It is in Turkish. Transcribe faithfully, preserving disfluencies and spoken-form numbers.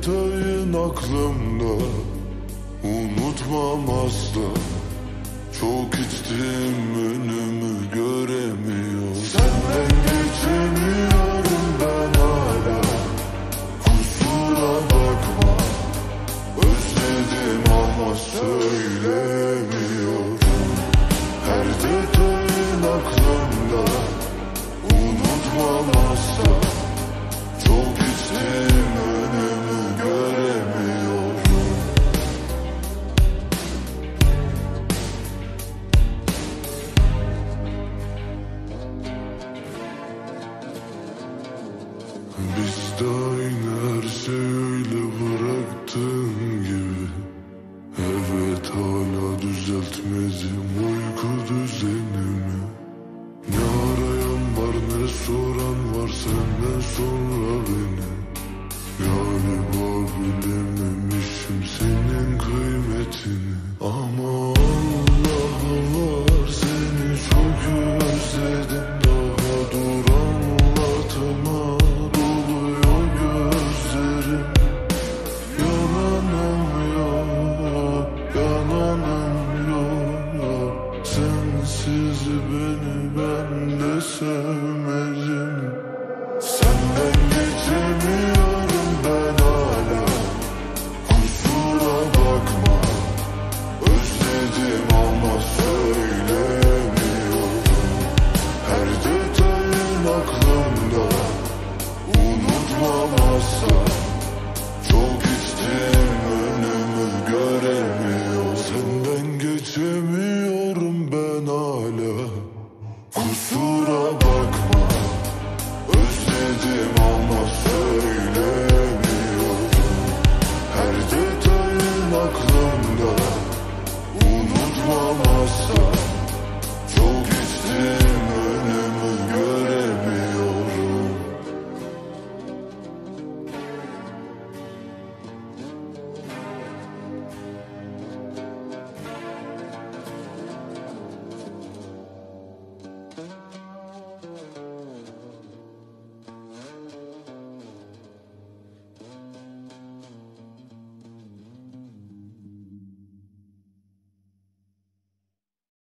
detayın aklımda, unutmam asla. Çok içtim, önümü göremiyorum. Senden geçemiyorum ben hala. Kusura bakma, özledim ama söylemiyorum. Her detayın aklımda, unutmam asla. Çok içtim, önümü göremiyorum. Biz de aynı, her şey öyle bıraktığın gibi. Evet, hala düzeltmedim uyku düzenimi. Ne arayan var ne soran var senden sonra beni. Galiba bilememişim senin kıymetini. Ama Allah var, seni çok özledim. Daha dur anlatamam. Doluyor gözlerim. Yalanım yok, yalanım yok. Sensiz beni ben de sevmem.